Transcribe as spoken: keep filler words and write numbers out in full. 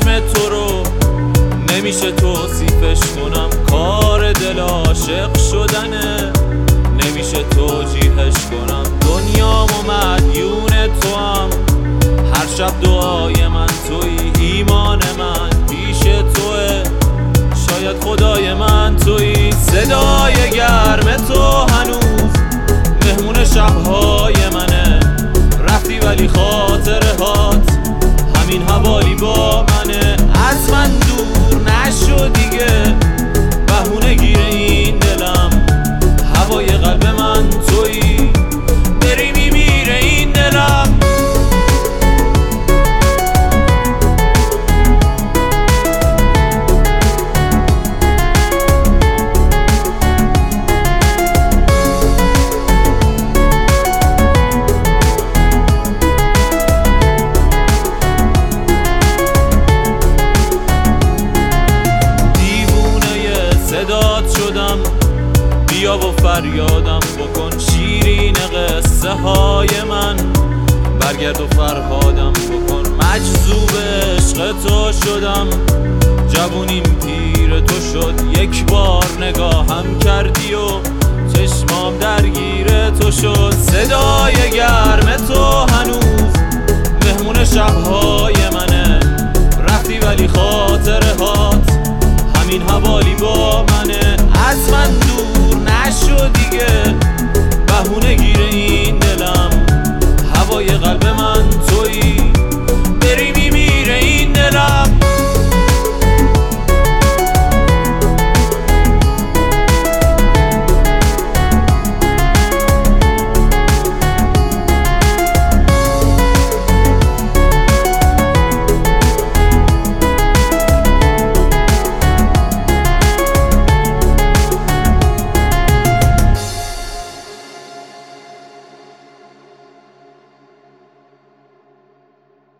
چشم تو رو نمیشه توصیفش کنم، کار دل عاشق شدنه، نمیشه توجیهش کنم. دنیام و مدیون تو هم، هر شب دعای من توی، ایمان من پیش توه، شاید خدای من توی. صدای گرم تو هنوز مهمون شبهای منه، رفتی ولی خاطره هات همین حوالی با منه. از من دور نشو دیگه، بهونه گیر این دلم، هوای قلب من تویی، بری میمیره این دلم. صدات شدم، بیا و فریادم بکن، شیرین قصه های من، برگرد و فرهادم بکن. مجذوب عشق تو شدم، جوونیم پیر تو شد، یک بار نگاهم کردی و چشمام درگیر تو شد. صدای گرم تو هنوز مهمون شبهای منه، رفتی ولی خاطره هات همین حوالی با منه. از من دور نشو دیگه،